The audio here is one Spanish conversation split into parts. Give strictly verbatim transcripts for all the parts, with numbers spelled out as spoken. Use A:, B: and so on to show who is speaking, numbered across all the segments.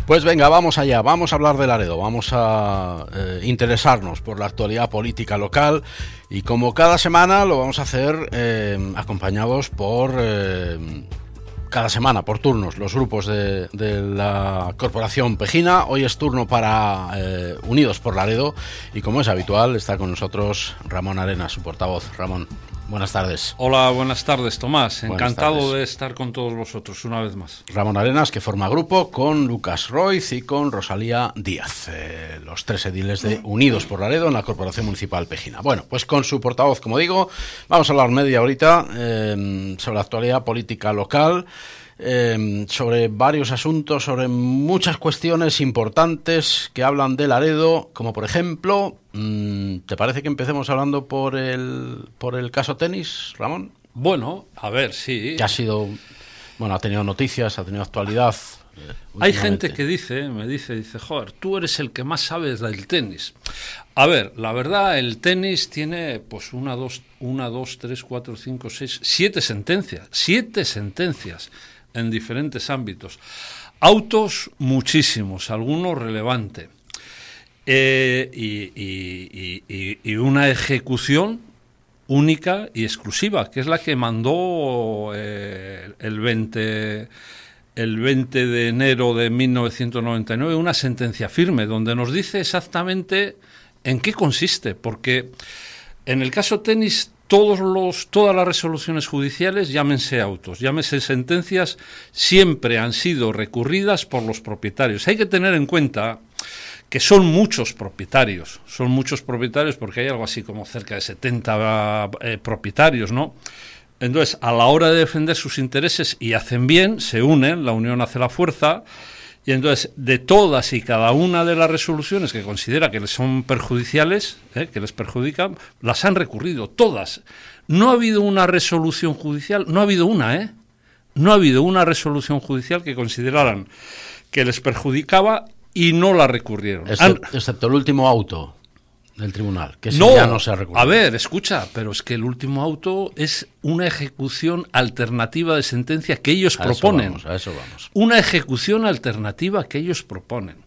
A: Pues venga, vamos allá, vamos a hablar de Laredo, vamos a eh, interesarnos por la actualidad política local y como cada semana lo vamos a hacer eh, acompañados por... Eh, cada semana, por turnos, los grupos de, de la Corporación Pejina. Hoy es turno para eh, Unidos por Laredo y como es habitual está con nosotros Ramón Arenas, su portavoz. Ramón, buenas tardes.
B: Hola, buenas tardes, Tomás.
A: Buenas
B: Encantado
A: tardes.
B: de estar con todos vosotros una vez más.
A: Ramón Arenas, que forma grupo con Lucas Roiz y con Rosalía Díaz, eh, los tres ediles de Unidos por Laredo en la Corporación Municipal Pejina. Bueno, pues con su portavoz, como digo, vamos a hablar media horita eh, sobre la actualidad política local, eh, sobre varios asuntos, sobre muchas cuestiones importantes que hablan de Laredo, como por ejemplo, ¿te parece que empecemos hablando por el, por el caso tenis, Ramón?
B: Bueno, a ver, sí.
A: Que ha sido, bueno, ha tenido noticias, ha tenido actualidad. Eh,
B: Hay gente que dice, me dice, dice, joder, tú eres el que más sabes del tenis. A ver, la verdad, el tenis tiene pues una, dos, una, dos, tres, cuatro, cinco, seis, siete sentencias, siete sentencias en diferentes ámbitos. Autos, muchísimos, algunos relevantes. Eh, y, y, y, y una ejecución única y exclusiva, que es la que mandó eh, el veinte de enero de mil novecientos noventa y nueve, una sentencia firme, donde nos dice exactamente en qué consiste, porque en el caso tenis, todos los, todas las resoluciones judiciales, llámense autos, llámense sentencias, siempre han sido recurridas por los propietarios. Hay que tener en cuenta que son muchos propietarios, son muchos propietarios porque hay algo así como cerca de setenta eh, propietarios, ¿no? Entonces, a la hora de defender sus intereses, y hacen bien, se unen, la unión hace la fuerza, y entonces, de todas y cada una de las resoluciones que considera que les son perjudiciales, eh, que les perjudican, las han recurrido, todas. No ha habido una resolución judicial, no ha habido una, ¿eh? No ha habido una resolución judicial que consideraran que les perjudicaba y no la recurrieron.
A: Excep- excepto el último auto del tribunal, que
B: no,
A: ya no se ha recurrido.
B: A ver, escucha, pero es que el último auto es una ejecución alternativa de sentencia que ellos
A: a
B: proponen.
A: Eso vamos, a eso vamos.
B: Una ejecución alternativa que ellos proponen.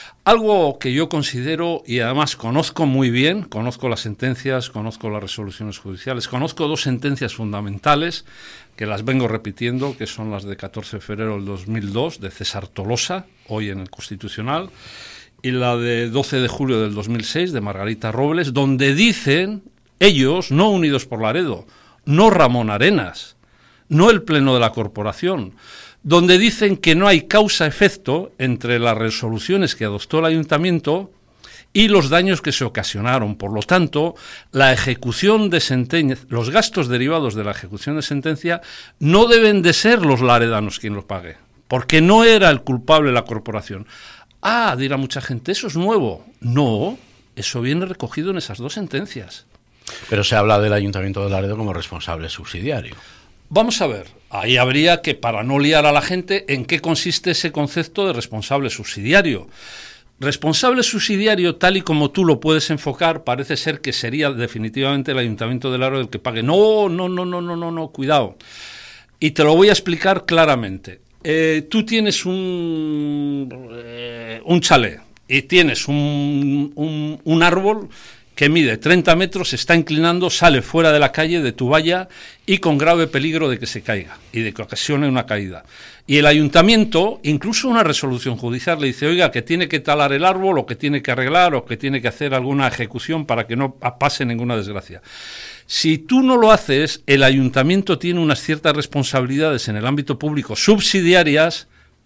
B: Algo que yo considero, y además conozco muy bien, conozco las sentencias, conozco las resoluciones judiciales, conozco dos sentencias fundamentales que las vengo repitiendo, que son las de catorce de febrero del dos mil dos, de César Tolosa, hoy en el Constitucional, y la de doce de julio del dos mil seis, de Margarita Robles, donde dicen ellos, no Unidos por Laredo, no Ramón Arenas, no el Pleno de la Corporación, donde dicen que no hay causa-efecto entre las resoluciones que adoptó el Ayuntamiento y los daños que se ocasionaron. Por lo tanto, la ejecución de sentencia, los gastos derivados de la ejecución de sentencia no deben de ser los laredanos quien los pague, porque no era el culpable la corporación. Ah, dirá mucha gente, eso es nuevo. No, eso viene recogido en esas dos sentencias.
A: Pero se habla del Ayuntamiento de Laredo como responsable subsidiario.
B: Vamos a ver, ahí habría que, para no liar a la gente, en qué consiste ese concepto de responsable subsidiario. Responsable subsidiario, tal y como tú lo puedes enfocar, parece ser que sería definitivamente el Ayuntamiento de Laredo el que pague. No, no, no, no, no, no, no, cuidado. Y te lo voy a explicar claramente. Eh, tú tienes un, eh, un chalet y tienes un, un, un árbol que mide treinta metros, se está inclinando, sale fuera de la calle, de tu valla, y con grave peligro de que se caiga y de que ocasione una caída. Y el ayuntamiento, incluso una resolución judicial, le dice, oiga, que tiene que talar el árbol, o que tiene que arreglar, o que tiene que hacer alguna ejecución para que no pase ninguna desgracia. Si tú no lo haces, el ayuntamiento tiene unas ciertas responsabilidades en el ámbito público subsidiarias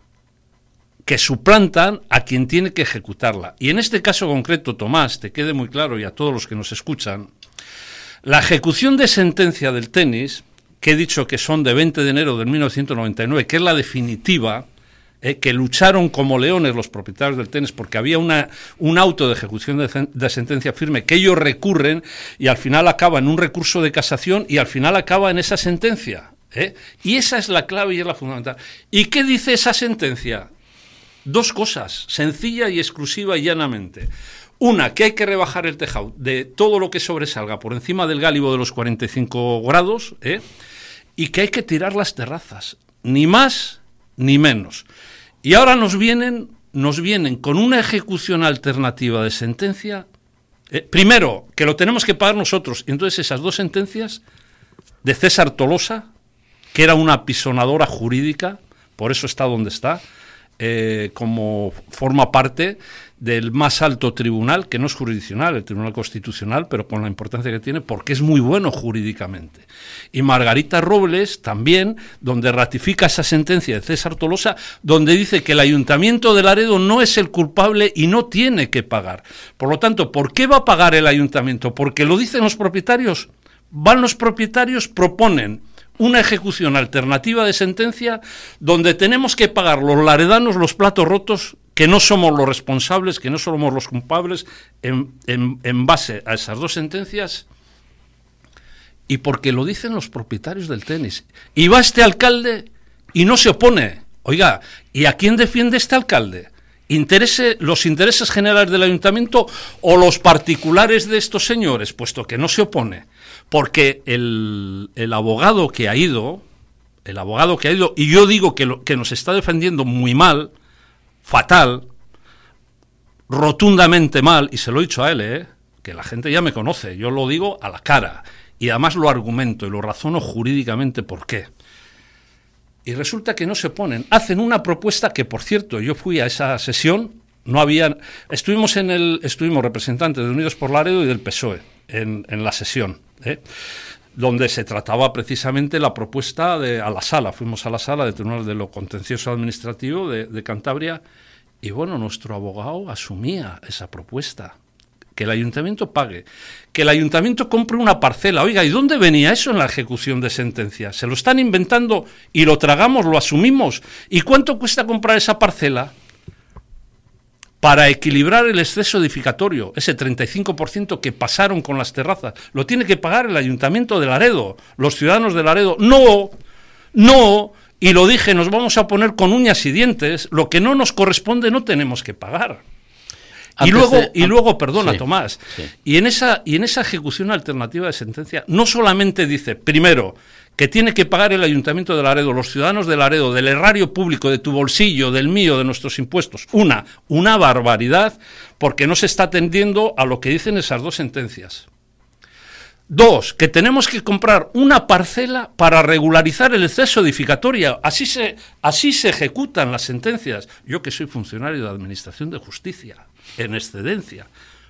B: que suplantan a quien tiene que ejecutarla. Y en este caso concreto, Tomás, te quede muy claro, y a todos los que nos escuchan, la ejecución de sentencia del tenis, que he dicho que son de veinte de enero de mil novecientos noventa y nueve, que es la definitiva, eh, que lucharon como leones los propietarios del tenis porque había una, un auto de ejecución de, de sentencia firme que ellos recurren y al final acaba en un recurso de casación y al final acaba en esa sentencia. ¿eh? Y esa es la clave y es la fundamental. ¿Y qué dice esa sentencia? Dos cosas, sencilla y exclusiva y llanamente. Una, que hay que rebajar el tejado de todo lo que sobresalga por encima del gálibo de los cuarenta y cinco grados, ¿eh? y que hay que tirar las terrazas, ni más ni menos. Y ahora nos vienen, nos vienen con una ejecución alternativa de sentencia. Eh, primero, que lo tenemos que pagar nosotros. Y entonces esas dos sentencias de César Tolosa, que era una apisonadora jurídica, por eso está donde está, eh, como forma parte del más alto tribunal, que no es jurisdiccional, el Tribunal Constitucional, pero con la importancia que tiene, porque es muy bueno jurídicamente. Y Margarita Robles también, donde ratifica esa sentencia de César Tolosa, donde dice que el Ayuntamiento de Laredo no es el culpable y no tiene que pagar. Por lo tanto, ¿por qué va a pagar el Ayuntamiento? Porque lo dicen los propietarios. Van los propietarios, proponen una ejecución alternativa de sentencia donde tenemos que pagar los laredanos los platos rotos, que no somos los responsables, que no somos los culpables, en, en, en base a esas dos sentencias, y porque lo dicen los propietarios del tenis. Y va este alcalde y no se opone. Oiga, ¿y a quién defiende este alcalde? ¿Interese, los intereses generales del ayuntamiento o los particulares de estos señores? Puesto que no se opone. Porque el, el abogado que ha ido, el abogado que ha ido, y yo digo que, lo, que nos está defendiendo muy mal, fatal, rotundamente mal, y se lo he dicho a él, ¿eh? Que la gente ya me conoce, yo lo digo a la cara, y además lo argumento y lo razono jurídicamente por qué. Y resulta que no se oponen, hacen una propuesta que, por cierto, yo fui a esa sesión, no había, estuvimos en el, estuvimos representantes de Unidos por Laredo y del P S O E en, en la sesión, ¿eh? Donde se trataba precisamente la propuesta de, a la sala, fuimos a la sala del Tribunal de lo Contencioso Administrativo de, de Cantabria, y bueno, nuestro abogado asumía esa propuesta, que el ayuntamiento pague, que el ayuntamiento compre una parcela. Oiga, ¿y dónde venía eso en la ejecución de sentencia? Se lo están inventando y lo tragamos, lo asumimos. ¿Y cuánto cuesta comprar esa parcela? Para equilibrar el exceso edificatorio, ese treinta y cinco por ciento que pasaron con las terrazas, lo tiene que pagar el Ayuntamiento de Laredo, los ciudadanos de Laredo. No, no, y lo dije, nos vamos a poner con uñas y dientes, lo que no nos corresponde no tenemos que pagar. Antes y luego, de, y luego, perdona, sí, Tomás, sí. y en esa y en esa ejecución alternativa de sentencia no solamente dice, primero, que tiene que pagar el Ayuntamiento de Laredo, los ciudadanos de Laredo, del erario público, de tu bolsillo, del mío, de nuestros impuestos. Una, una barbaridad, porque no se está atendiendo a lo que dicen esas dos sentencias. Dos, que tenemos que comprar una parcela para regularizar el exceso edificatorio. Así se, así se ejecutan las sentencias. Yo, que soy funcionario de Administración de Justicia, en excedencia,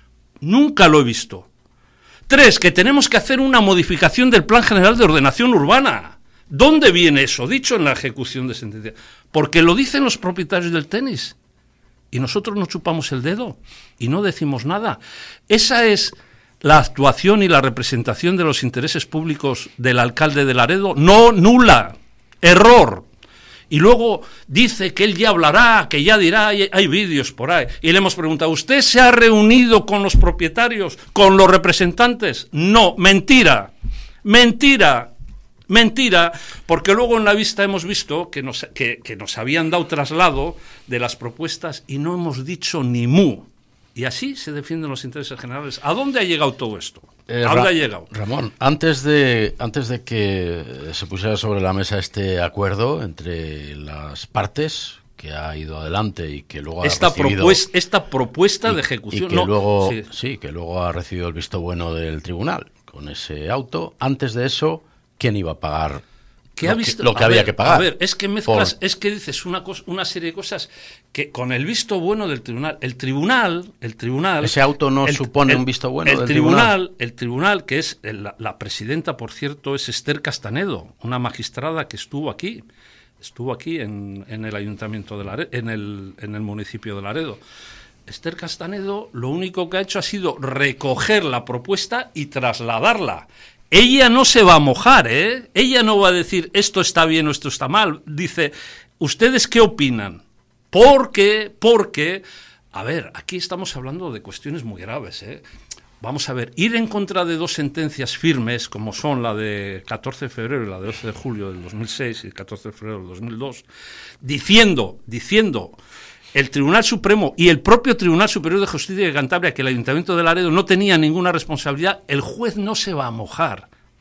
B: nunca lo he visto. Tres, que tenemos que hacer una modificación del Plan General de Ordenación Urbana. ¿Dónde viene eso dicho en la ejecución de sentencia? Porque lo dicen los propietarios del tenis. Y nosotros nos chupamos el dedo y no decimos nada. Esa es la actuación y la representación de los intereses públicos del alcalde de Laredo. No, nula. Error. Y luego dice que él ya hablará, que ya dirá, hay, hay vídeos por ahí. Y le hemos preguntado, ¿usted se ha reunido con los propietarios, con los representantes? No, mentira, mentira, mentira, porque luego en la vista hemos visto que nos, que, que nos habían dado traslado de las propuestas y no hemos dicho ni mu. Y así se defienden los intereses generales. ¿A dónde ha llegado todo esto?
A: Eh,
B: ¿A dónde
A: Ra-
B: ha llegado?
A: Ramón, antes de, antes de que se pusiera sobre la mesa este acuerdo entre las partes, que ha ido adelante y que luego
B: esta
A: ha recibido...
B: Propuesta, esta propuesta
A: y,
B: de ejecución...
A: Y que,
B: no,
A: luego,
B: sí.
A: sí, que luego ha recibido el visto bueno del tribunal con ese auto. Antes de eso, ¿quién iba a pagar
B: que
A: lo,
B: ha visto,
A: que, lo que
B: a
A: había
B: ver,
A: que pagar?
B: A ver, es que mezclas,
A: por...
B: es que dices una, cosa, una serie de cosas que con el visto bueno del tribunal, el tribunal, el tribunal...
A: Ese auto no
B: el,
A: supone
B: el,
A: un visto bueno
B: el
A: del
B: tribunal,
A: tribunal.
B: El tribunal, que es el, la, la presidenta, por cierto, es Esther Castanedo, una magistrada que estuvo aquí, estuvo aquí en, en el ayuntamiento de Laredo, en el, en el municipio de Laredo. Esther Castanedo lo único que ha hecho ha sido recoger la propuesta y trasladarla. Ella no se va a mojar, ¿eh? Ella no va a decir esto está bien o esto está mal. Dice, ¿ustedes qué opinan? Porque, porque, a ver, aquí estamos hablando de cuestiones muy graves, ¿eh? Vamos a ver, ir en contra de dos sentencias firmes, como son la de catorce de febrero y la de doce de julio del dos mil seis y catorce de febrero del dos mil dos, diciendo, diciendo... el Tribunal Supremo y el propio Tribunal Superior de Justicia de Cantabria que el Ayuntamiento de Laredo no tenía ninguna responsabilidad, el juez no se va a mojar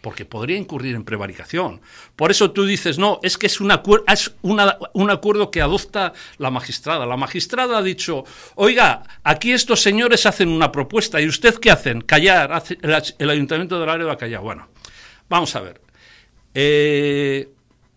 B: porque podría incurrir en prevaricación. Por eso tú dices, no, es que es, una, es una, un acuerdo que adopta la magistrada. La magistrada ha dicho, oiga, aquí estos señores hacen una propuesta, ¿y usted qué hacen? Callar, hace, el, el Ayuntamiento de Laredo ha callado. Bueno, vamos a ver. Eh,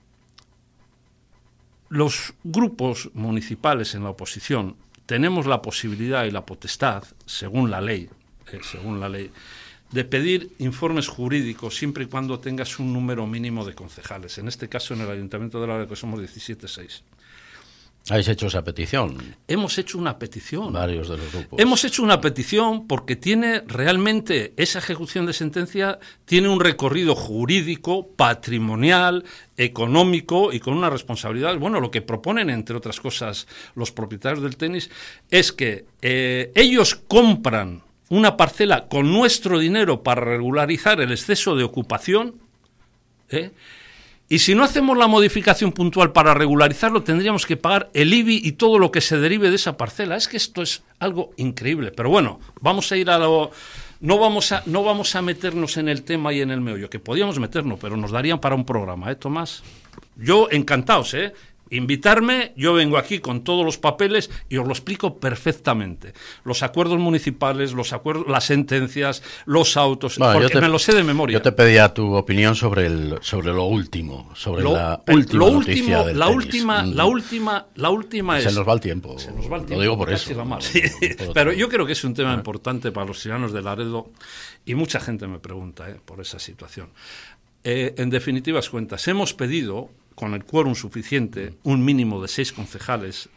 B: los grupos municipales en la oposición tenemos la posibilidad y la potestad, según la ley, eh, según la ley, de pedir informes jurídicos siempre y cuando tengas un número mínimo de concejales. En este caso, en el Ayuntamiento de Laredo, que somos diecisiete seis.
A: ¿Habéis hecho esa petición?
B: Hemos hecho una petición.
A: Varios de los grupos.
B: Hemos hecho una petición porque tiene realmente, esa ejecución de sentencia tiene un recorrido jurídico, patrimonial, económico y con una responsabilidad. Bueno, lo que proponen, entre otras cosas, los propietarios del tenis, es que eh, ellos compran una parcela con nuestro dinero para regularizar el exceso de ocupación, ¿eh? Y si no hacemos la modificación puntual para regularizarlo, tendríamos que pagar el I B I y todo lo que se derive de esa parcela. Es que esto es algo increíble. Pero bueno, vamos a ir a lo... No vamos a, no vamos a meternos en el tema y en el meollo, que podíamos meternos, pero nos darían para un programa, ¿eh, Tomás? Yo, encantados, ¿eh? Invitarme, yo vengo aquí con todos los papeles y os lo explico perfectamente. Los acuerdos municipales, los acuerdos, las sentencias, los autos, bueno, porque te, me lo sé de memoria.
A: Yo te pedía tu opinión sobre el sobre lo último, sobre lo, la última
B: lo
A: noticia
B: último,
A: del
B: la
A: tenis.
B: última, la última, la última es...
A: Se nos va el tiempo.
B: Se nos va el tiempo.
A: Lo digo por eso.
B: No, sí. por Pero yo creo que es un tema ah. importante para los ciudadanos de Laredo y mucha gente me pregunta eh, por esa situación. Eh, en definitivas cuentas, hemos pedido, con el quórum suficiente, un mínimo de seis concejales,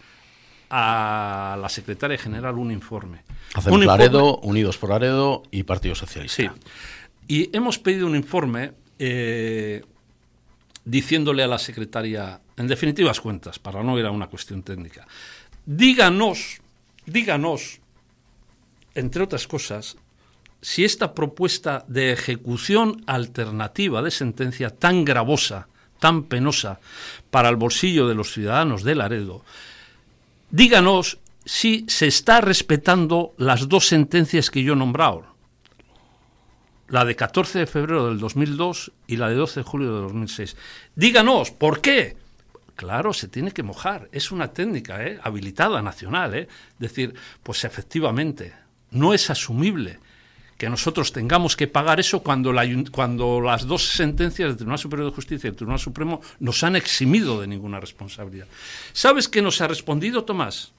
B: a la secretaria general un informe.
A: Hacemos un Laredo, informe, Unidos por Laredo y Partido Socialista.
B: Sí. Y hemos pedido un informe eh, diciéndole a la secretaria, en definitivas cuentas, para no ir a una cuestión técnica, díganos, díganos, entre otras cosas, si esta propuesta de ejecución alternativa de sentencia tan gravosa, tan penosa para el bolsillo de los ciudadanos de Laredo, díganos si se está respetando las dos sentencias que yo he nombrado, la de catorce de febrero del dos mil dos y la de doce de julio de dos mil seis. Díganos, ¿por qué? Claro, se tiene que mojar, es una técnica ¿eh? habilitada nacional, ¿eh? decir, pues efectivamente, no es asumible que nosotros tengamos que pagar eso cuando, la, cuando las dos sentencias del Tribunal Superior de Justicia y del Tribunal Supremo nos han eximido de ninguna responsabilidad. ¿Sabes qué nos ha respondido, Tomás?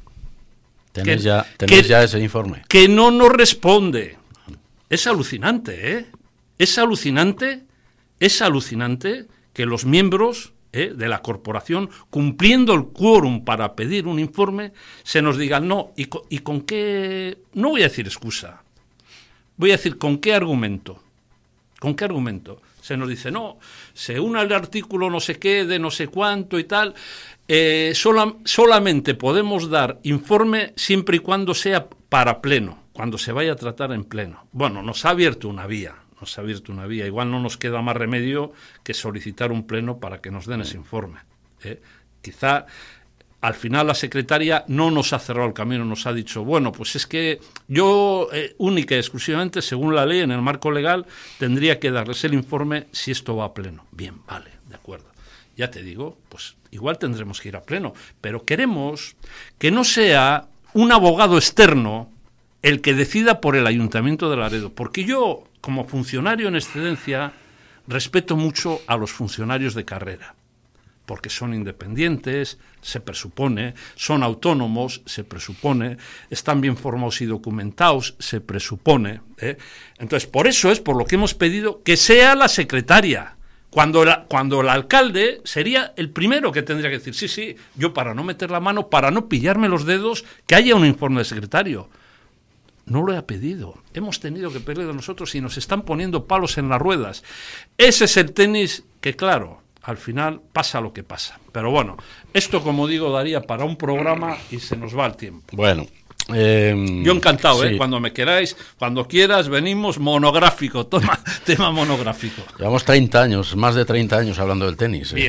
A: ¿Tenés, que, ya, ¿tenés
B: que,
A: ya ese informe?
B: Que no nos responde. Es alucinante, ¿eh? Es alucinante, es alucinante que los miembros ¿eh? de la corporación, cumpliendo el quórum para pedir un informe, se nos digan no. ¿Y con, y con qué? No voy a decir excusa. Voy a decir, ¿con qué argumento? ¿Con qué argumento? Se nos dice, no, se une al artículo no sé qué, de no sé cuánto y tal, eh, sola, solamente podemos dar informe siempre y cuando sea para pleno, cuando se vaya a tratar en pleno. Bueno, nos ha abierto una vía, nos ha abierto una vía. Igual no nos queda más remedio que solicitar un pleno para que nos den ese informe. ¿eh? Quizá... Al final la secretaria no nos ha cerrado el camino, nos ha dicho, bueno, pues es que yo eh, única y exclusivamente, según la ley, en el marco legal, tendría que darles el informe si esto va a pleno. Bien, vale, de acuerdo. Ya te digo, pues igual tendremos que ir a pleno, pero queremos que no sea un abogado externo el que decida por el Ayuntamiento de Laredo, porque yo, como funcionario en excedencia, respeto mucho a los funcionarios de carrera, porque son independientes, se presupone, son autónomos, se presupone, están bien formados y documentados, se presupone. ¿eh? Entonces, por eso es por lo que hemos pedido que sea la secretaria, cuando, la, cuando el alcalde sería el primero que tendría que decir, sí, sí, yo para no meter la mano, para no pillarme los dedos, que haya un informe de secretario. No lo he pedido, hemos tenido que pedirlo nosotros y nos están poniendo palos en las ruedas. Ese es el tenis que, claro, al final pasa lo que pasa. Pero bueno, esto, como digo, daría para un programa y se nos va el tiempo.
A: Bueno. Eh,
B: Yo encantado,
A: sí.
B: ¿eh? Cuando me queráis, cuando quieras, venimos monográfico, toma, tema monográfico.
A: Llevamos treinta años, más de treinta años hablando del tenis. ¿eh?
B: Bien.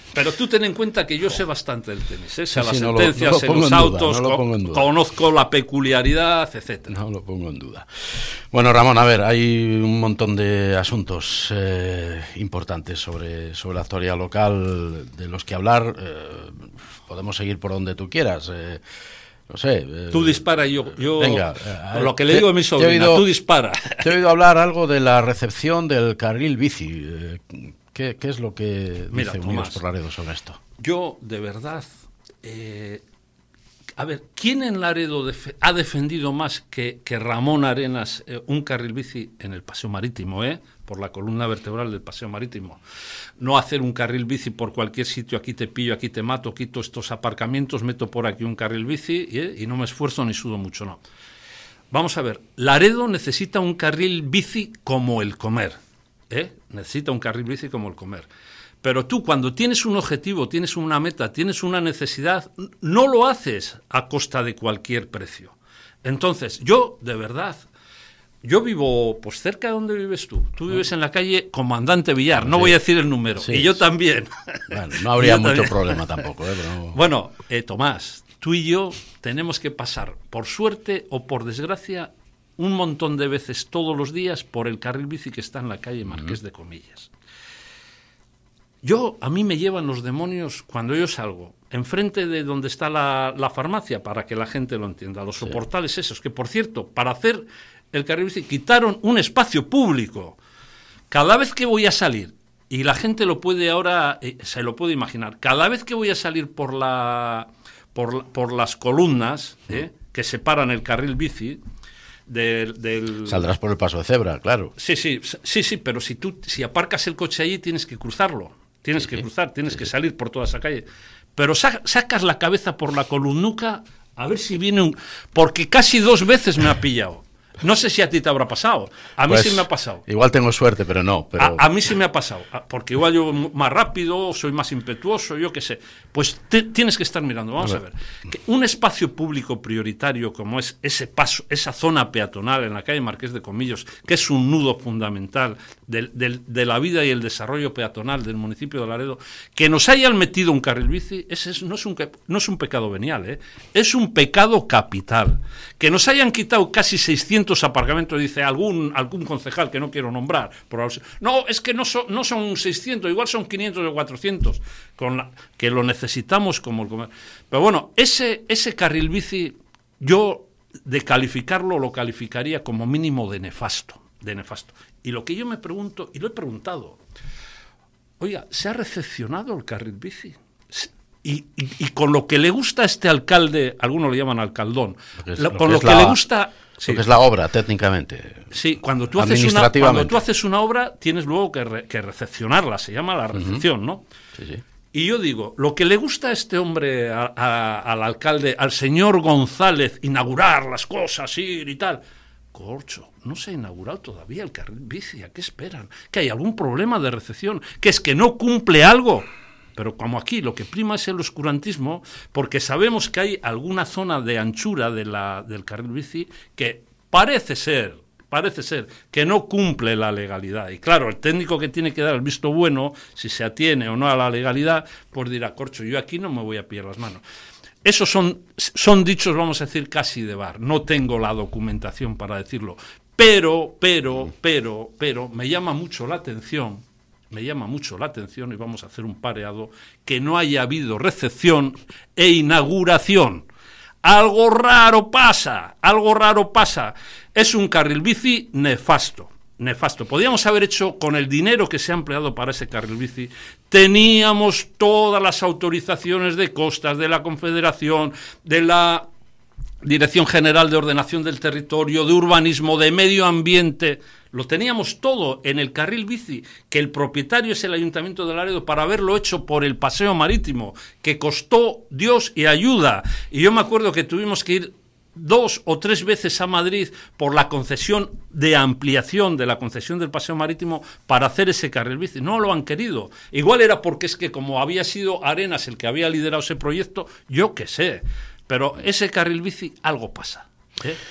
B: Pero tú ten en cuenta que yo sé bastante del tenis, ¿eh? O sea,
A: Sí,
B: las
A: sí, no lo-
B: sentencias
A: no lo
B: en
A: pongo
B: los
A: en duda,
B: autos,
A: no lo
B: co-
A: pongo en duda.
B: conozco la peculiaridad, etcétera.
A: No lo pongo en duda. Bueno, Ramón, a ver, hay un montón de asuntos eh, importantes sobre, sobre la actualidad local de los que hablar. Eh, podemos seguir por donde tú quieras. Eh, no sé. Eh,
B: Tú dispara y yo, yo
A: venga,
B: con
A: eh,
B: lo que le
A: te-
B: digo a mi
A: te he
B: sobrina,
A: oído-
B: tú dispara.
A: Te he oído hablar algo de la recepción del carril bici. Eh, ¿qué, ¿Qué es lo que
B: Mira,
A: dice Unidos
B: Tomás,
A: por Laredo sobre esto?
B: Yo, de verdad, eh, a ver, ¿quién en Laredo def- ha defendido más que, que Ramón Arenas eh, un carril bici en el Paseo Marítimo, eh? Por la columna vertebral del Paseo Marítimo? No hacer un carril bici por cualquier sitio, aquí te pillo, aquí te mato, quito estos aparcamientos, meto por aquí un carril bici eh, y no me esfuerzo ni sudo mucho, no. Vamos a ver, Laredo necesita un carril bici como el comer, ¿eh? Necesita un carril bici como el comer. Pero tú, cuando tienes un objetivo, tienes una meta, tienes una necesidad, no lo haces a costa de cualquier precio. Entonces, yo, de verdad, yo vivo pues cerca de donde vives tú. Tú vives en la calle Comandante Villar, no
A: Sí.
B: voy a decir el número,
A: Sí,
B: y yo
A: sí.
B: también.
A: Bueno, no habría
B: Yo
A: mucho
B: también.
A: problema tampoco. ¿eh? Pero...
B: Bueno, eh, Tomás, tú y yo tenemos que pasar, por suerte o por desgracia, un montón de veces todos los días por el carril bici que está en la calle Marqués de Comillas. Yo, a mí me llevan los demonios cuando yo salgo, enfrente de donde está la, la farmacia, para que la gente lo entienda, los soportales esos, que por cierto, para hacer el carril bici, quitaron un espacio público. Cada vez que voy a salir, y la gente lo puede ahora, eh, se lo puede imaginar, cada vez que voy a salir por la por, la- por las columnas eh, que separan el carril bici del, del...
A: Saldrás por el paso de cebra, claro.
B: Sí, sí, sí, sí, pero si tú si aparcas el coche allí tienes que cruzarlo, tienes
A: Sí,
B: que
A: sí.
B: cruzar, tienes
A: Sí,
B: que
A: sí.
B: salir por toda esa calle. Pero sa- sacas la cabeza por la columnuca a ver si viene un... Porque casi dos veces me ha pillado. No sé si a ti te habrá pasado. A mí
A: Pues,
B: sí me ha pasado.
A: Igual tengo suerte, pero no. Pero...
B: A, a mí sí me ha pasado, a- porque igual yo m- más rápido, soy más impetuoso, yo qué sé. Pues te- tienes que estar mirando. Vamos a
A: A
B: ver.
A: ver.
B: Que un espacio público prioritario como es ese paso, esa zona peatonal en la calle Marqués de Comillos, que es un nudo fundamental del- del- de la vida y el desarrollo peatonal del municipio de Laredo, que nos hayan metido un carril bici, ese es- no, es un, que- no es un pecado venial, ¿eh? Es un pecado capital. Que nos hayan quitado casi seiscientos aparcamientos, dice algún, algún concejal que no quiero nombrar. Por algo- no, es que no son, no son seiscientos, igual son quinientos o cuatrocientos, con la, que lo necesitamos como el comer. Pero bueno, ese, ese carril bici, yo de calificarlo lo calificaría como mínimo de nefasto, de nefasto. Y lo que yo me pregunto, y lo he preguntado, oiga, ¿se ha recepcionado el carril bici? Y, y, y con lo que le gusta a este alcalde, algunos le llaman alcaldón,
A: Lo que es-
B: lo-
A: lo
B: con
A: que
B: lo
A: es
B: que
A: la-
B: le gusta...
A: Lo que es la obra, técnicamente.
B: Sí, cuando tú, haces una, cuando
A: Administrativamente.
B: tú haces una obra, tienes luego que, re- que recepcionarla, se llama la recepción, ¿no?
A: Sí, sí.
B: Y yo digo, lo que le gusta a este hombre, a- a- al alcalde, al señor González, inaugurar las cosas, ir y tal. Corcho, no se ha inaugurado todavía el carril bici, ¿a qué esperan? ¿Que hay algún problema de recepción? ¿Que es que no cumple algo? Pero como aquí lo que prima es el oscurantismo, porque sabemos que hay alguna zona de anchura de la, del carril bici que parece ser, parece ser que no cumple la legalidad. Y claro, el técnico que tiene que dar el visto bueno, si se atiene o no a la legalidad, pues dirá, corcho, yo aquí no me voy a pillar las manos. Esos son, son dichos, vamos a decir, casi de bar. No tengo la documentación para decirlo. Pero, pero, pero, pero, me llama mucho la atención, me llama mucho la atención, y vamos a hacer un pareado, que no haya habido recepción e inauguración. Algo raro pasa, algo raro pasa. Es un carril bici nefasto. Nefasto. Podíamos haber hecho, con el dinero que se ha empleado para ese carril bici, teníamos todas las autorizaciones de costas, de la Confederación, de la Dirección General de Ordenación del Territorio, de Urbanismo, de Medio Ambiente. Lo teníamos todo en el carril bici, que el propietario es el Ayuntamiento de Laredo, para haberlo hecho por el Paseo Marítimo, que costó Dios y ayuda. Y yo me acuerdo que tuvimos que ir dos o tres veces a Madrid por la concesión de ampliación de la concesión del Paseo Marítimo para hacer ese carril bici. No lo han querido. Igual era porque es que como había sido Arenas el que había liderado ese proyecto, yo qué sé. Pero ese carril bici, algo pasa, ¿eh?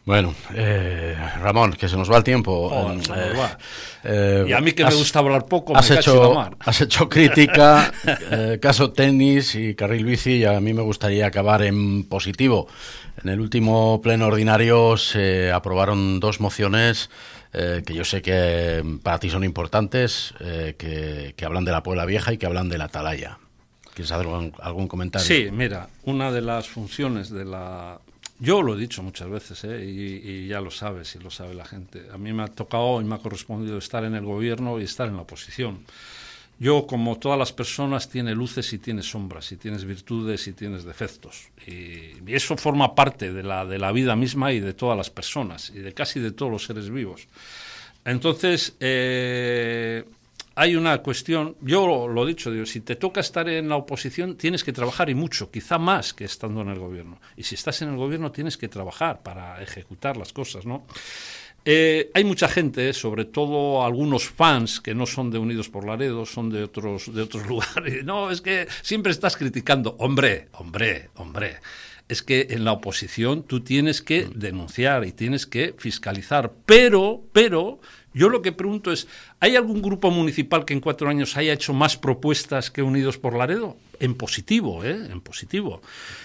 A: Bueno, eh, Ramón, que se nos va el tiempo.
B: Joder, se nos
A: eh,
B: va.
A: Eh,
B: y a mí que
A: has,
B: me gusta hablar poco,
A: has
B: me
A: hecho,
B: cacho en la mar.
A: Has hecho crítica, eh, caso tenis y carril bici, y a mí me gustaría acabar en positivo. En el último pleno ordinario se aprobaron dos mociones eh, que yo sé que para ti son importantes, eh, que, que hablan de la Puebla Vieja y que hablan de la Atalaya. ¿Quieres hacer algún, algún comentario?
B: Sí, mira, una de las funciones de la... Yo lo he dicho muchas veces, ¿eh? y, y ya lo sabes y lo sabe la gente. A mí me ha tocado y me ha correspondido estar en el gobierno y estar en la oposición. Yo, como todas las personas, tiene luces y tiene sombras, y tienes virtudes y tienes defectos. Y, y eso forma parte de la, de la vida misma y de todas las personas, y de casi de todos los seres vivos. Entonces, eh, hay una cuestión, yo lo he dicho, digo, si te toca estar en la oposición tienes que trabajar y mucho, quizá más que estando en el gobierno. Y si estás en el gobierno tienes que trabajar para ejecutar las cosas, ¿no? Eh, hay mucha gente, sobre todo algunos fans que no son de Unidos por Laredo, son de otros, de otros lugares. No, es que siempre estás criticando. Hombre, hombre, hombre. Es que en la oposición tú tienes que denunciar y tienes que fiscalizar. Pero, pero... Yo lo que pregunto es, ¿hay algún grupo municipal que en cuatro años haya hecho más propuestas que Unidos por Laredo? En positivo, ¿eh? En positivo.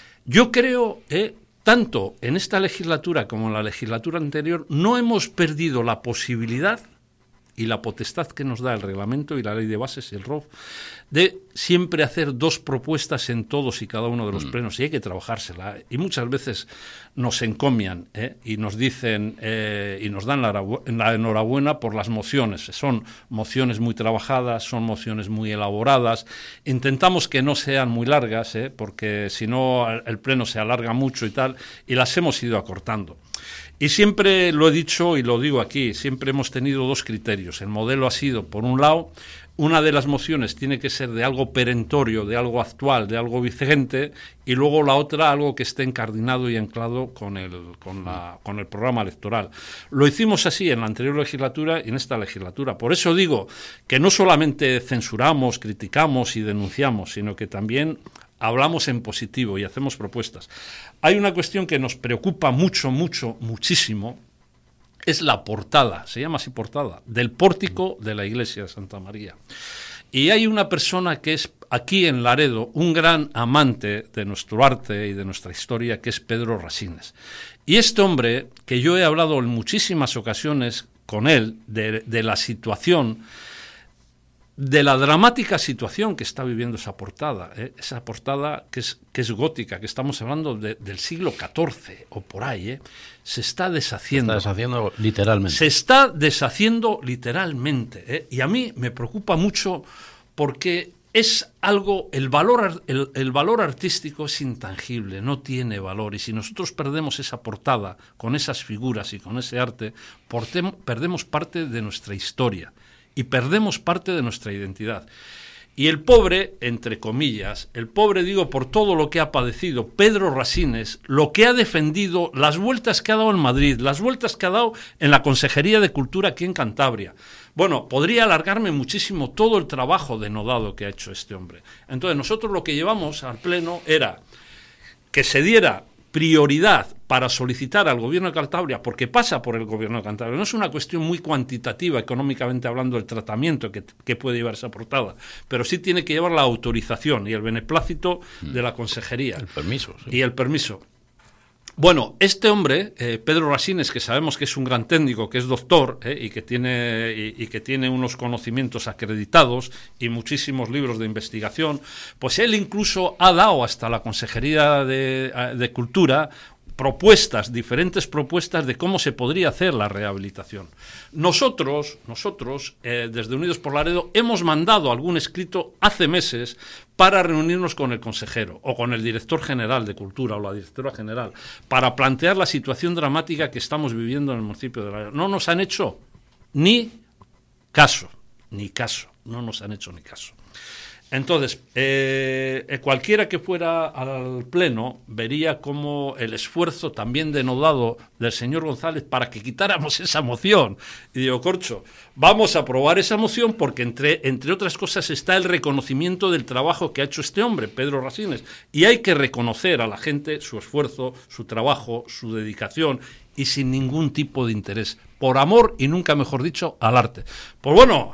B: Yo creo, ¿eh? tanto en esta legislatura como en la legislatura anterior, no hemos perdido la posibilidad y la potestad que nos da el reglamento y la ley de bases y el R O F de siempre hacer dos propuestas en todos y cada uno de los mm. plenos, y hay que trabajársela. Y muchas veces nos encomian ¿eh? y nos dicen eh, y nos dan la, la enhorabuena por las mociones. Son mociones muy trabajadas, son mociones muy elaboradas. Intentamos que no sean muy largas, ¿eh? porque si no el pleno se alarga mucho y tal, y las hemos ido acortando. Y siempre lo he dicho y lo digo aquí, siempre hemos tenido dos criterios. El modelo ha sido, por un lado, una de las mociones tiene que ser de algo perentorio, de algo actual, de algo vigente, y luego la otra algo que esté encardinado y anclado con el, con la, con el programa electoral. Lo hicimos así en la anterior legislatura y en esta legislatura. Por eso digo que no solamente censuramos, criticamos y denunciamos, sino que también hablamos en positivo y hacemos propuestas. Hay una cuestión que nos preocupa mucho, mucho, muchísimo, es la portada, se llama así portada, del pórtico de la iglesia de Santa María. Y hay una persona que es aquí en Laredo un gran amante de nuestro arte y de nuestra historia, que es Pedro Rasines. Y este hombre, que yo he hablado en muchísimas ocasiones con él de, de la situación, de la dramática situación que está viviendo esa portada, ¿eh? esa portada que es, que es gótica, que estamos hablando de, del siglo catorce o por ahí, ¿eh? se está deshaciendo.
A: Se está deshaciendo literalmente.
B: Se está deshaciendo literalmente, ¿eh? y a mí me preocupa mucho porque es algo, el valor, el, el valor artístico es intangible, no tiene valor, y si nosotros perdemos esa portada con esas figuras y con ese arte, portem, perdemos parte de nuestra historia. Y perdemos parte de nuestra identidad. Y el pobre, entre comillas, el pobre digo por todo lo que ha padecido, Pedro Rasines, lo que ha defendido, las vueltas que ha dado en Madrid, las vueltas que ha dado en la Consejería de Cultura aquí en Cantabria. Bueno, podría alargarme muchísimo todo el trabajo denodado que ha hecho este hombre. Entonces nosotros lo que llevamos al Pleno era que se diera prioridad para solicitar al gobierno de Cantabria, porque pasa por el gobierno de Cantabria, no es una cuestión muy cuantitativa económicamente hablando del tratamiento que, que puede llevar esa portada, pero sí tiene que llevar la autorización y el beneplácito de la consejería.
A: El permiso. Sí.
B: Y el permiso. Bueno, este hombre, eh, Pedro Rasines, que sabemos que es un gran técnico, que es doctor eh, y, que tiene, y, y que tiene unos conocimientos acreditados y muchísimos libros de investigación, pues él incluso ha dado hasta la Consejería de, de Cultura propuestas, diferentes propuestas de cómo se podría hacer la rehabilitación. Nosotros, nosotros eh, desde Unidos por Laredo, hemos mandado algún escrito hace meses para reunirnos con el consejero o con el director general de Cultura o la directora general para plantear la situación dramática que estamos viviendo en el municipio de Laredo. No nos han hecho ni caso, ni caso, no nos han hecho ni caso. Entonces, eh, cualquiera que fuera al Pleno vería como el esfuerzo también denodado del señor González para que quitáramos esa moción. Y digo, corcho, vamos a aprobar esa moción porque entre, entre otras cosas está el reconocimiento del trabajo que ha hecho este hombre, Pedro Rasines, y hay que reconocer a la gente su esfuerzo, su trabajo, su dedicación y sin ningún tipo de interés, por amor y nunca mejor dicho, al arte. Pues bueno,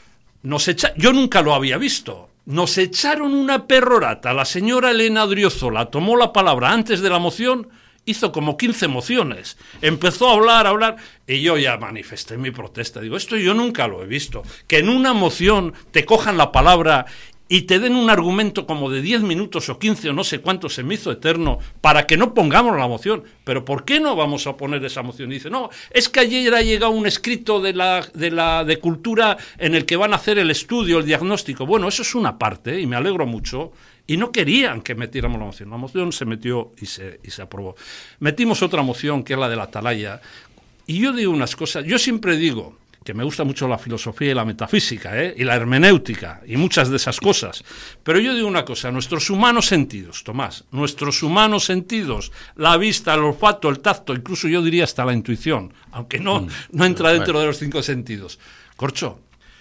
B: nos echa... yo nunca lo había visto. Nos echaron una perrorata. La señora Elena Odriozola tomó la palabra antes de la moción, hizo como quince mociones. Empezó a hablar, a hablar, y yo ya manifesté mi protesta. Digo, esto yo nunca lo he visto. Que en una moción te cojan la palabra y te den un argumento como de diez minutos o quince o no sé cuánto, se me hizo eterno, para que no pongamos la moción. Pero ¿por qué no vamos a poner esa moción? Y dice, no, es que ayer ha llegado un escrito de la de la de cultura en el que van a hacer el estudio, el diagnóstico. Bueno, eso es una parte, y me alegro mucho, y no querían que metiéramos la moción. La moción se metió y se, y se aprobó. Metimos otra moción, que es la de la atalaya, y yo digo unas cosas, yo siempre digo que me gusta mucho la filosofía y la metafísica, ¿eh? Y la hermenéutica, y muchas de esas cosas. Pero yo digo una cosa, nuestros humanos sentidos, Tomás, nuestros humanos sentidos, la vista, el olfato, el tacto, incluso yo diría hasta la intuición, aunque no, no entra dentro de los cinco sentidos. Corcho,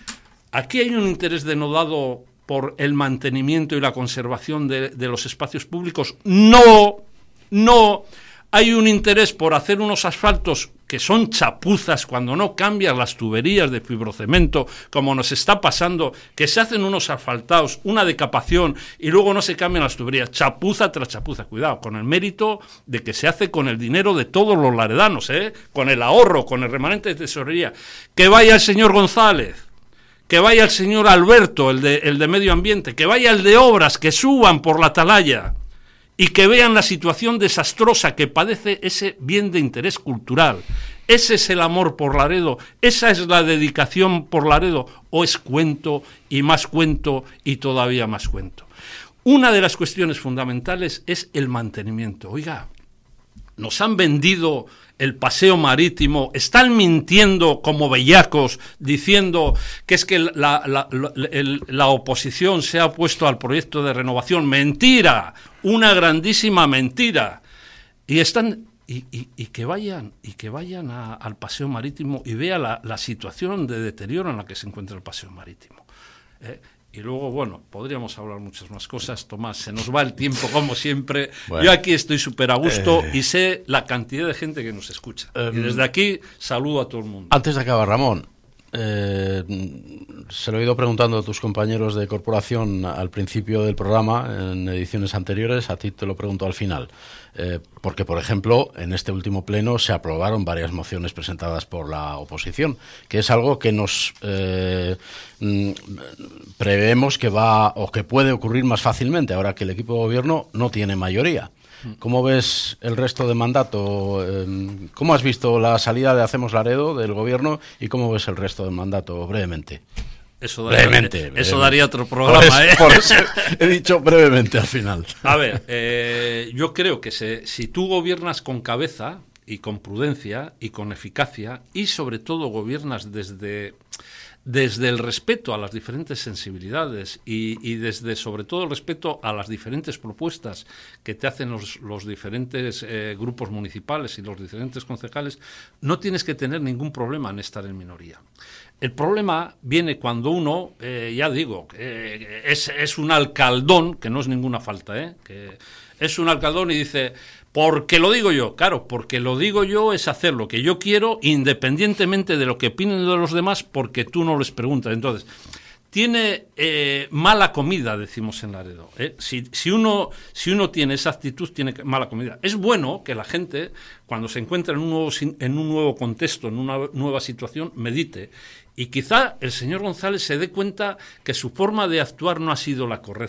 B: aquí hay un interés denodado por el mantenimiento y la conservación de, de los espacios públicos. No, no. Hay un interés por hacer unos asfaltos que son chapuzas cuando no cambian las tuberías de fibrocemento, como nos está pasando, que se hacen unos asfaltados, una decapación, y luego no se cambian las tuberías, chapuza tras chapuza. Cuidado, con el mérito de que se hace con el dinero de todos los laredanos, ¿eh? Con el ahorro, con el remanente de tesorería. Que vaya el señor González, que vaya el señor Alberto, el de, el de Medio Ambiente, que vaya el de Obras, que suban por la atalaya y que vean la situación desastrosa que padece ese bien de interés cultural. ¿Ese es el amor por Laredo? ¿Esa es la dedicación por Laredo? ¿O es cuento y más cuento y todavía más cuento? Una de las cuestiones fundamentales es el mantenimiento. Oiga, nos han vendido el paseo marítimo, están mintiendo como bellacos, diciendo que es que la, la, la, el, la oposición se ha opuesto al proyecto de renovación. ¡Mentira! Una grandísima mentira. Y están y, y, y que vayan y que vayan a, al paseo marítimo y vean la, la situación de deterioro en la que se encuentra el paseo marítimo. ¿Eh? Y luego, bueno, podríamos hablar muchas más cosas, Tomás, se nos va el tiempo como siempre. Bueno, yo aquí estoy súper a gusto eh, y sé la cantidad de gente que nos escucha. Eh, y desde aquí saludo a todo el mundo.
A: Antes de acabar, Ramón, eh, se lo he ido preguntando a tus compañeros de corporación al principio del programa, en ediciones anteriores, a ti te lo pregunto al final. Eh, porque, por ejemplo, en este último pleno se aprobaron varias mociones presentadas por la oposición, que es algo que nos eh, prevemos que va o que puede ocurrir más fácilmente, ahora que el equipo de gobierno no tiene mayoría. ¿Cómo ves el resto de mandato? ¿Cómo has visto la salida de Hacemos Laredo del gobierno y cómo ves el resto del mandato, brevemente?
B: Eso daría, brevemente, eso brevemente. daría otro programa.
A: Por eso,
B: ¿eh?
A: por eso he dicho brevemente al final.
B: A ver, eh, yo creo que se, si tú gobiernas con cabeza y con prudencia y con eficacia y sobre todo gobiernas desde... desde el respeto a las diferentes sensibilidades y, y desde, sobre todo, el respeto a las diferentes propuestas que te hacen los, los diferentes eh, grupos municipales y los diferentes concejales, no tienes que tener ningún problema en estar en minoría. El problema viene cuando uno, eh, ya digo, eh, es, es un alcaldón, que no es ninguna falta, ¿eh? que es un alcaldón y dice... Porque lo digo yo, claro, porque lo digo yo es hacer lo que yo quiero independientemente de lo que opinen de los demás, porque tú no les preguntas. Entonces, tiene eh, mala comida, decimos en Laredo. ¿eh? Si, si, uno, si uno tiene esa actitud, tiene mala comida. Es bueno que la gente, cuando se encuentra en un nuevo, en un nuevo contexto, en una nueva situación, medite. Y quizá el señor González se dé cuenta que su forma de actuar no ha sido la correcta.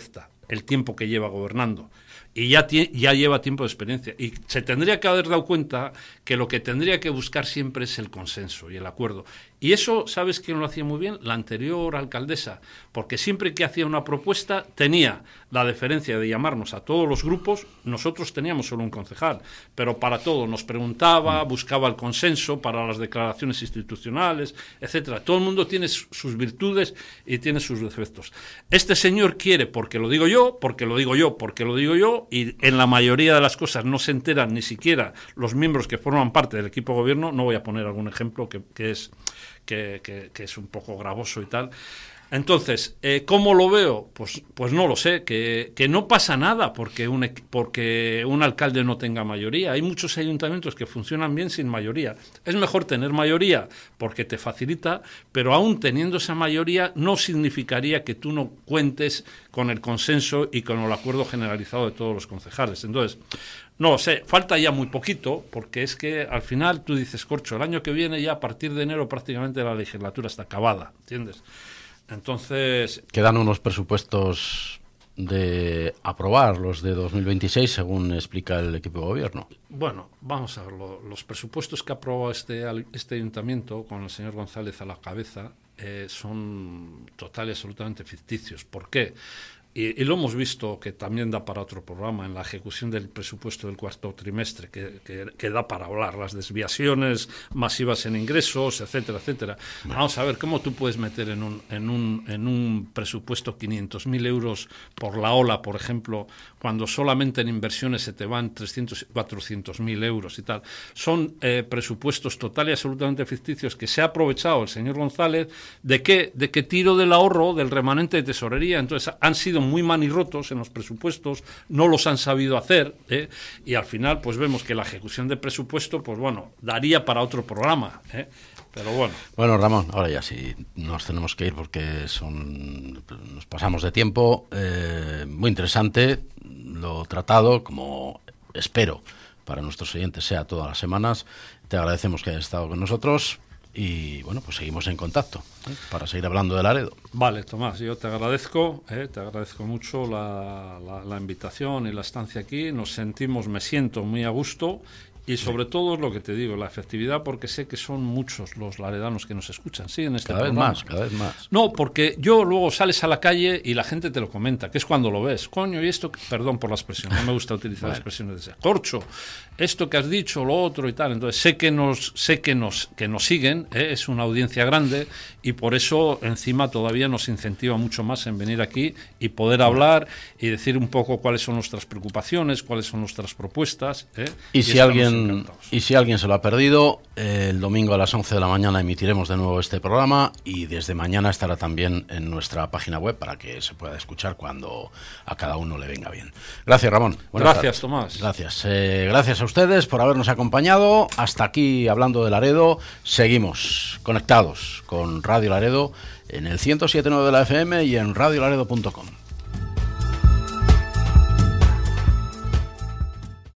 B: el tiempo que lleva gobernando. Y ya, tie, ya lleva tiempo de experiencia. Y se tendría que haber dado cuenta que lo que tendría que buscar siempre es el consenso y el acuerdo. Y eso, ¿sabes quién lo hacía muy bien? La anterior alcaldesa. Porque siempre que hacía una propuesta tenía la deferencia de llamarnos a todos los grupos. Nosotros teníamos solo un concejal, pero para todo nos preguntaba, buscaba el consenso para las declaraciones institucionales, etcétera. Todo el mundo tiene sus virtudes y tiene sus defectos. Este señor quiere, porque lo digo yo, porque lo digo yo, porque lo digo yo, y en la mayoría de las cosas no se enteran ni siquiera los miembros que forman parte del equipo de gobierno. No voy a poner algún ejemplo que, que es que, que, que es un poco gravoso y tal. Entonces, eh, ¿cómo lo veo? Pues, pues no lo sé, que, que no pasa nada porque un, porque un alcalde no tenga mayoría. Hay muchos ayuntamientos que funcionan bien sin mayoría. Es mejor tener mayoría porque te facilita, pero aún teniendo esa mayoría no significaría que tú no cuentes con el consenso y con el acuerdo generalizado de todos los concejales. Entonces, no lo sé, falta ya muy poquito, porque es que al final tú dices, corcho, el año que viene ya a partir de enero prácticamente la legislatura está acabada, ¿entiendes? Entonces...
A: Quedan unos presupuestos de aprobar, los de dos mil veintiséis, según explica el equipo de gobierno.
B: Bueno, vamos a ver, lo, los presupuestos que aprobó este, este ayuntamiento, con el señor González a la cabeza, eh, son total y absolutamente ficticios. ¿Por qué? Y, y lo hemos visto, que también da para otro programa, en la ejecución del presupuesto del cuarto trimestre, que, que, que da para hablar, las desviaciones masivas en ingresos, etcétera, etcétera. Bueno. Vamos a ver, ¿cómo tú puedes meter en un, en un, en un presupuesto quinientos mil euros por la ola, por ejemplo, cuando solamente en inversiones se te van trescientos, cuatrocientos mil euros y tal? Son eh, presupuestos total y absolutamente ficticios que se ha aprovechado el señor González de que, de que tiro del ahorro, del remanente de tesorería. Entonces han sido muy manirrotos en los presupuestos, no los han sabido hacer, ¿eh? Y al final pues vemos que la ejecución de presupuesto, pues bueno, daría para otro programa, ¿eh? Pero bueno.
A: Bueno, Ramón, ahora ya sí nos tenemos que ir porque son nos pasamos de tiempo. Eh, muy interesante lo tratado, como espero para nuestros oyentes sea todas las semanas. Te agradecemos que hayas estado con nosotros. Y bueno, pues seguimos en contacto, ¿eh? Para seguir hablando de Laredo.
B: Vale, Tomás, yo te agradezco, ¿eh? te agradezco mucho la, la, la invitación y la estancia aquí. Nos sentimos, me siento muy a gusto. Y sobre sí. todo es lo que te digo, la efectividad, porque sé que son muchos los laredanos que nos escuchan, sí, en este
A: cada
B: programa.
A: Vez más, cada vez más.
B: No, porque yo luego sales a la calle y la gente te lo comenta, que es cuando lo ves. Coño, y esto, perdón por la expresión, no me gusta utilizar bueno. expresiones de ese. Corcho, esto que has dicho, lo otro y tal. Entonces sé que nos, sé que nos, que nos siguen, ¿eh? Es una audiencia grande y por eso encima todavía nos incentiva mucho más en venir aquí y poder hablar y decir un poco cuáles son nuestras preocupaciones, cuáles son nuestras propuestas, ¿eh?
A: Y, y si alguien Y si alguien se lo ha perdido, eh, el domingo a las once de la mañana emitiremos de nuevo este programa y desde mañana estará también en nuestra página web para que se pueda escuchar cuando a cada uno le venga bien. Gracias, Ramón.
B: Buenas gracias, tardes. Tomás.
A: Gracias. Eh, gracias a ustedes por habernos acompañado. Hasta aquí hablando de Laredo. Seguimos conectados con Radio Laredo en el ciento siete punto nueve de la F M y en radio laredo punto com.